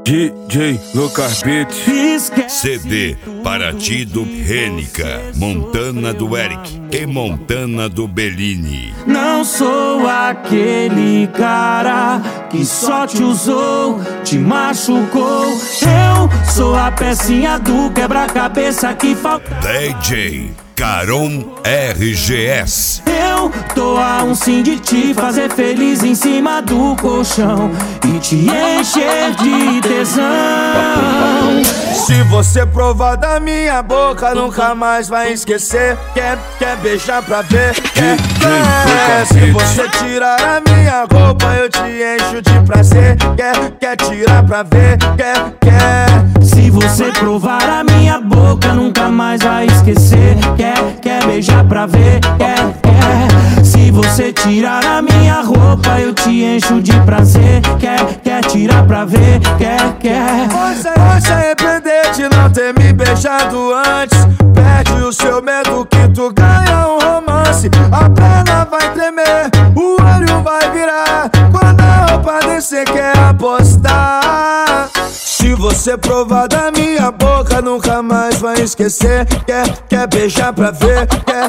DJ Lucas Beats. CD Paraty do Rênica, Montana do Eric e Montana do Bellini. Não sou aquele cara que só te usou, te machucou. Eu sou a pecinha do quebra-cabeça que falta. DJ Caron RGS. Eu tô a um sim de te fazer feliz em cima do colchão e te encher de tesão. Se você provar da minha boca, nunca mais vai esquecer. Quer beijar pra ver? Quer. Se você tirar a minha roupa, eu te encho de prazer. Quer tirar pra ver? Quer. Se você provar a minha boca, nunca mais vai esquecer. Quer beijar pra ver? Quer. Se você tirar a minha roupa, eu te encho de prazer. Quer tirar pra ver? Quer. Vai se arrepender de não ter me beijado antes. Perde o seu medo que tu ganha um romance. A perna vai tremer, o olho vai virar. Quando a roupa descer, quer apostar. Se você provar da minha boca, nunca mais vai esquecer. Quer beijar pra ver? Quer.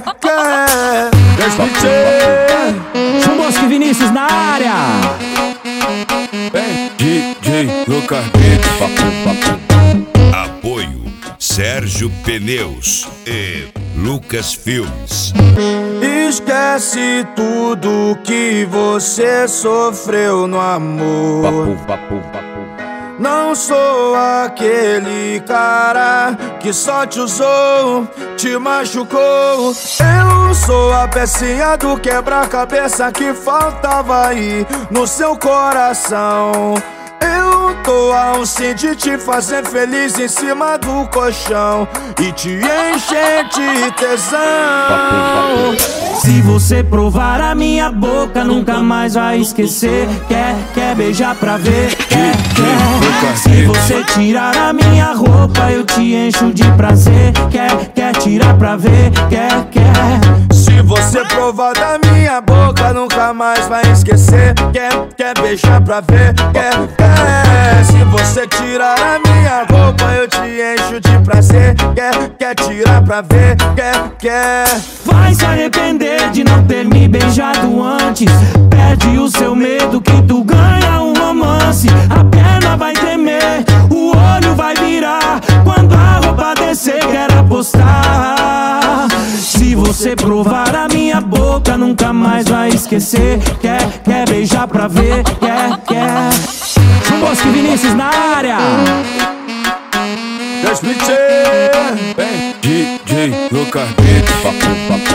Chumbosque Vinícius na área. DJ Lucas Beats. Apoio Sérgio Pneus e Lucas Filmes. Esquece tudo que você sofreu no amor. Não sou aquele cara que só te usou, te machucou. Eu sou a pecinha do quebra-cabeça que faltava aí no seu coração. Eu tô a um sim de te fazer feliz em cima do colchão e te encher de tesão. Se você provar a minha boca, nunca mais vai esquecer. Quer beijar pra ver? Quer. Se você tirar a minha roupa, eu te encho de prazer. Quer tirar pra ver? Quer. Se você provar da minha boca, nunca mais vai esquecer. Quer beijar pra ver? Quer. Se você tirar a minha roupa, eu te encho de prazer. Quer tirar pra ver? Quer. Vai se arrepender de não ter me beijado antes. Perde o seu medo que tu ganha um romance. A perna vai tremer, o olho vai virar. Quando a roupa descer, quer apostar. Se você provar a minha boca, nunca mais vai esquecer. Quer beijar pra ver? Quer. Chumbosque Vinícius na área. DJ Lucas Beats.